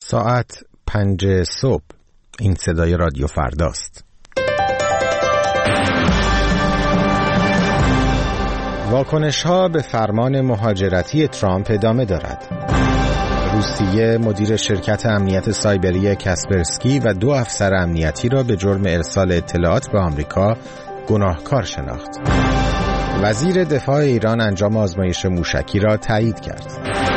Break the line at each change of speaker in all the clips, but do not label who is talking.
ساعت 5 صبح. این صدای رادیو فرداست. واکنش‌ها به فرمان مهاجرتی ترامپ ادامه دارد. روسیه مدیر شرکت امنیت سایبری کاسپرسکی و 2 افسر امنیتی را به جرم ارسال اطلاعات به آمریکا گناهکار شناخت. وزیر دفاع ایران انجام آزمایش موشکی را تایید کرد.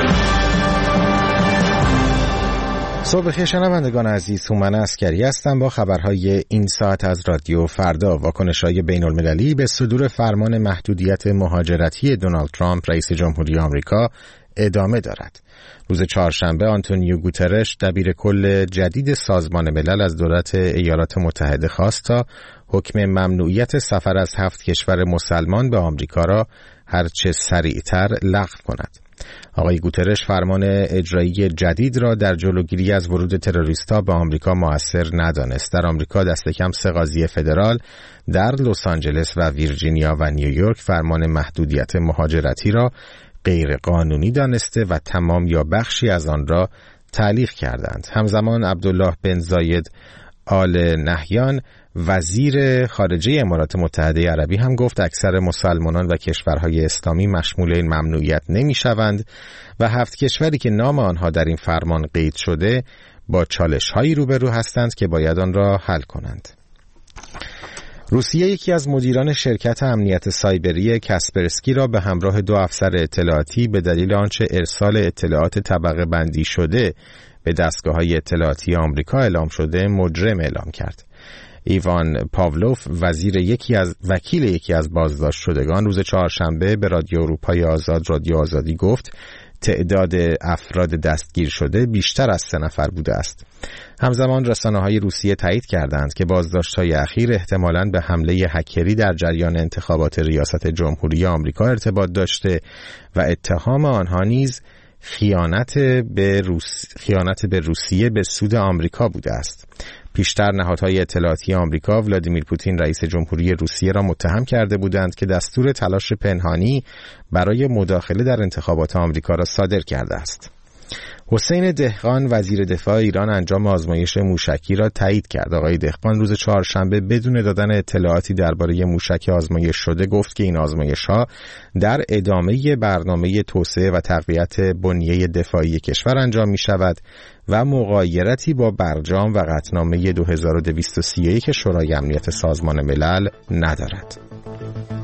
صبح بخیر شنوندگان عزیز، هومن عسکری هستم با خبرهای این ساعت از رادیو فردا. واکنش‌های بین‌المللی به صدور فرمان محدودیت مهاجرتی دونالد ترامپ رئیس جمهوری آمریکا ادامه دارد. روز چهارشنبه آنتونیو گوترش دبیر کل جدید سازمان ملل از دولت ایالات متحده خواست تا حکم ممنوعیت سفر از 7 کشور مسلمان به آمریکا را هرچه سریعتر لغو کند. آقای گوترش فرمان اجرایی جدید را در جلوگیری از ورود تروریست‌ها به آمریکا مؤثر ندانست. در آمریکا دست کم 3 قاضی فدرال در لس آنجلس و ویرجینیا و نیویورک فرمان محدودیت مهاجرتی را غیر قانونی دانسته و تمام یا بخشی از آن را تعلیق کردند. همزمان عبدالله بن زاید آل نهیان وزیر خارجه امارات متحده عربی هم گفت اکثر مسلمانان و کشورهای اسلامی مشمول این ممنوعیت نمی شوند و 7 کشوری که نام آنها در این فرمان قید شده با چالش‌هایی روبرو هستند که باید آن را حل کنند. روسیه یکی از مدیران شرکت امنیت سایبری کاسپرسکی را به همراه 2 افسر اطلاعاتی به دلیل آنچه ارسال اطلاعات طبقه بندی شده به دستگاه‌های اطلاعاتی آمریکا اعلام شده مجرم اعلام کرد. ایوان پاولوف وکیل یکی از بازداشت شدگان روز چهارشنبه به رادیو اروپای آزاد رادیو آزادی گفت تعداد افراد دستگیر شده بیشتر از 3 نفر بوده است. همزمان رسانه‌های روسیه تایید کردند که بازداشت‌های اخیر احتمالاً به حمله هکری در جریان انتخابات ریاست جمهوری آمریکا ارتباط داشته و اتهام آنها نیز خیانت به روسیه به سود آمریکا بوده است. پیشتر نهادهای اطلاعاتی آمریکا ولادیمیر پوتین رئیس جمهوری روسیه را متهم کرده بودند که دستور تلاش پنهانی برای مداخله در انتخابات آمریکا را صادر کرده است. حسین دهقان وزیر دفاع ایران انجام آزمایش موشکی را تایید کرد. آقای دهقان روز چهارشنبه بدون دادن اطلاعاتی درباره موشک آزمایش شده گفت که این آزمایش‌ها در ادامه برنامه توسعه و تقویت بنیه دفاعی کشور انجام می‌شود و مغایرتی با برجام و قطعنامه 2231 شورای امنیت سازمان ملل ندارد.